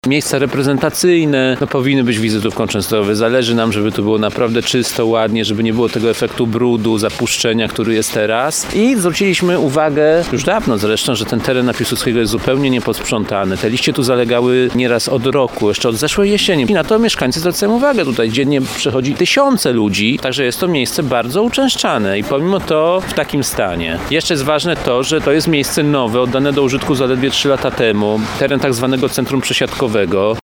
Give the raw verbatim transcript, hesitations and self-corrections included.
Miejsca reprezentacyjne, no powinny być wizytówką Częstochowy. Zależy nam, żeby to było naprawdę czysto, ładnie, żeby nie było tego efektu brudu, zapuszczenia, który jest teraz. I zwróciliśmy uwagę, już dawno zresztą, że ten teren na Piłsudskiego jest zupełnie nieposprzątany. Te liście tu zalegały nieraz od roku, jeszcze od zeszłej jesieni. I na to mieszkańcy zwracają uwagę. Tutaj dziennie przechodzi tysiące ludzi, także jest to miejsce bardzo uczęszczane i pomimo to w takim stanie. Jeszcze jest ważne to, że to jest miejsce nowe, oddane do użytku zaledwie trzy lata temu. Teren tak zwanego centrum przesiadkowego.